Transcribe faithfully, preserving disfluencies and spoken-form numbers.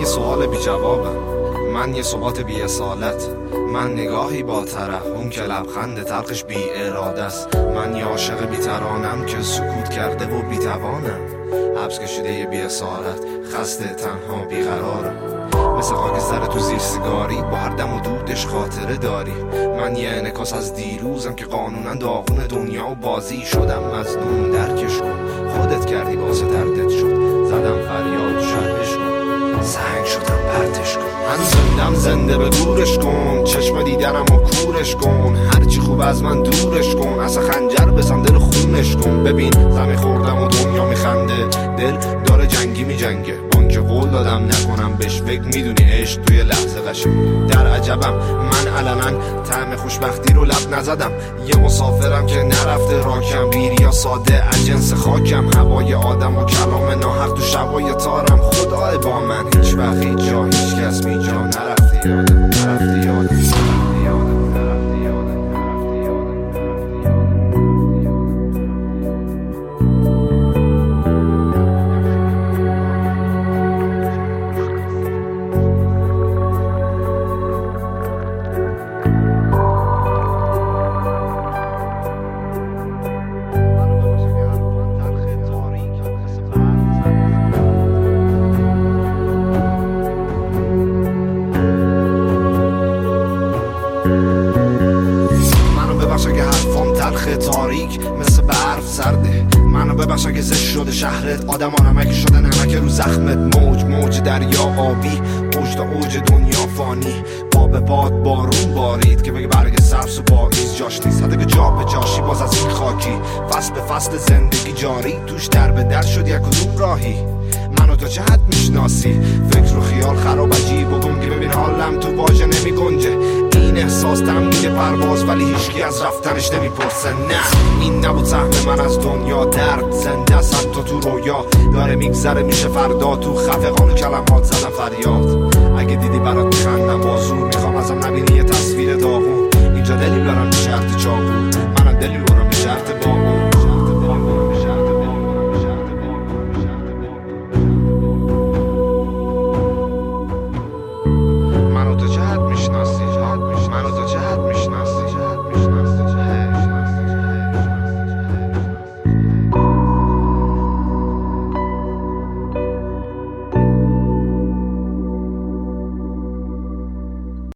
یه سوال بی جوابم، من یه ثبات بی اصالت، من نگاهی با ترحم که لبخند تلخش بی اراده است. من یه عاشق بی ترانم که سکوت کرده و بی توانم، حبس کشیده یه بی اصالت، خسته تنها بی قرارم. مثل خاکستر تو زیر سیگاری با هر دم و دودش خاطره داری. من یه انعکاس از دیروزم که قانونا داغون دنیا و بازی شدم مظلوم. درکش کن، خودت کردی باعث دردت شد، زدم فریاد و شرحش کن، سنگ شدم پرتش کن. من زندم زنده به گورش کن، چشم دیدنم و کورش کن، هرچی خوب از من دورش کن، اصلا خنجر بزن دل خونش کن. ببین زمین خوردم و دنیا میخنده، دل داره جنگی میجنگه، بانک قول دادم نکنم بهش فکر، میدونی عشق توی لحظه قشنگ. در عجبم من علنا طعم خوشبختی رو لب نزدم، یه مسافرم که نرفته راکم، بیر یا ساده از جنس خاکم، هوای آدم و کلام ناحق تو شبای تارم. خدای با من هیچ وقت هیچ جا هیچ کس بی جا نرفتی یادم، نرفتی یادم، نرفتی یادم. منو ببخش اگه حرفام تلخ تاریک مثل برف سرده، منو ببخش اگه زشت شده شهرت، آدم نمک شده نمک رو زخمت. موج موج دریا آبی، اوج تا اوج دنیا فانی، پا به باد بارون بارید که بگه برگ سبز و پاییز جاش نیست، حتی که جا به جاشی باز از این خاکی، فصل به فصل زندگی جاری، توش در به در شد یک کدوم راهی. منو تو چه حد میشناسی، فکر و خیال خراب عجیب و گنگی، ببین حالم تو واژه نمی گنجه، این احساس تمگیه پرواز ولی هیچکی از رفتنش نمیپرسه. نه این نبود سهم من از دنیا، درد زنده است حتی تو رویا، داره میگذره میشه فردا، تو خفقان و کلمات زدم فریاد. اگه دیدی برات میخندم بازور، میخوام ازم نبینی یه تصویر داغون، اینجا دلی برام شرط چاقو، منم دلی برام شرط باقون.